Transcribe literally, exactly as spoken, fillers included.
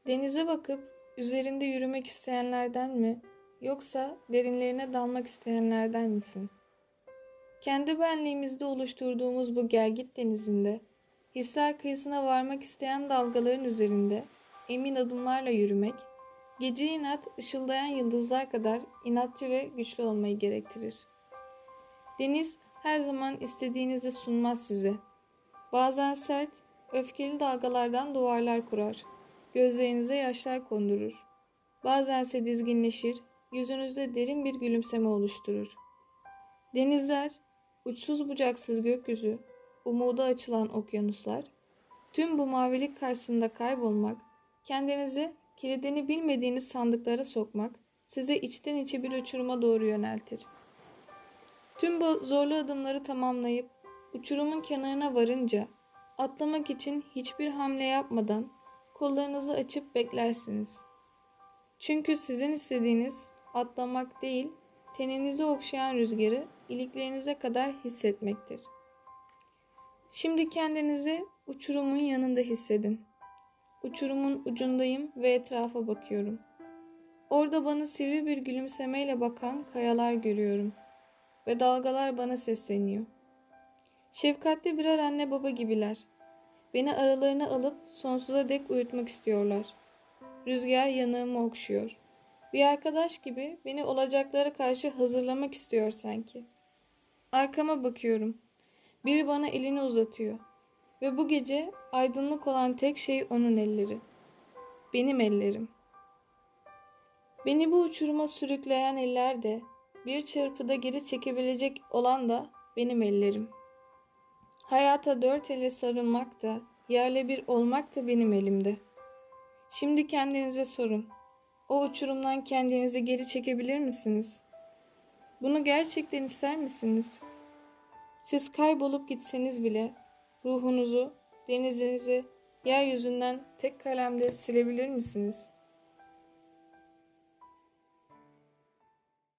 Denize bakıp üzerinde yürümek isteyenlerden mi, yoksa derinlerine dalmak isteyenlerden misin? Kendi benliğimizde oluşturduğumuz bu gelgit denizinde, hisler kıyısına varmak isteyen dalgaların üzerinde emin adımlarla yürümek, gece inat ışıldayan yıldızlar kadar inatçı ve güçlü olmayı gerektirir. Deniz her zaman istediğinizi sunmaz size. Bazen sert, öfkeli dalgalardan duvarlar kurar. Gözlerinize yaşlar kondurur. Bazense dizginleşir, yüzünüzde derin bir gülümseme oluşturur. Denizler, uçsuz bucaksız gökyüzü, umuda açılan okyanuslar, tüm bu mavilik karşısında kaybolmak, kendinizi kilidini bilmediğiniz sandıklara sokmak, sizi içten içe bir uçuruma doğru yöneltir. Tüm bu zorlu adımları tamamlayıp, uçurumun kenarına varınca, atlamak için hiçbir hamle yapmadan, kollarınızı açıp beklersiniz. Çünkü sizin istediğiniz atlamak değil, teninizi okşayan rüzgarı iliklerinize kadar hissetmektir. Şimdi kendinizi uçurumun yanında hissedin. Uçurumun ucundayım ve etrafa bakıyorum. Orada bana sivri bir gülümsemeyle bakan kayalar görüyorum ve dalgalar bana sesleniyor. Şefkatli birer anne baba gibiler. Beni aralarına alıp sonsuza dek uyutmak istiyorlar. Rüzgar yanağımı okşuyor. Bir arkadaş gibi beni olacaklara karşı hazırlamak istiyor sanki. Arkama bakıyorum. Biri bana elini uzatıyor. Ve bu gece aydınlık olan tek şey onun elleri. Benim ellerim. Beni bu uçuruma sürükleyen eller de, bir çırpıda geri çekebilecek olan da benim ellerim. Hayata dört elle sarılmak da, yerle bir olmak da benim elimde. Şimdi kendinize sorun. O uçurumdan kendinizi geri çekebilir misiniz? Bunu gerçekten ister misiniz? Siz kaybolup gitseniz bile ruhunuzu, denizinizi yeryüzünden tek kalemde silebilir misiniz?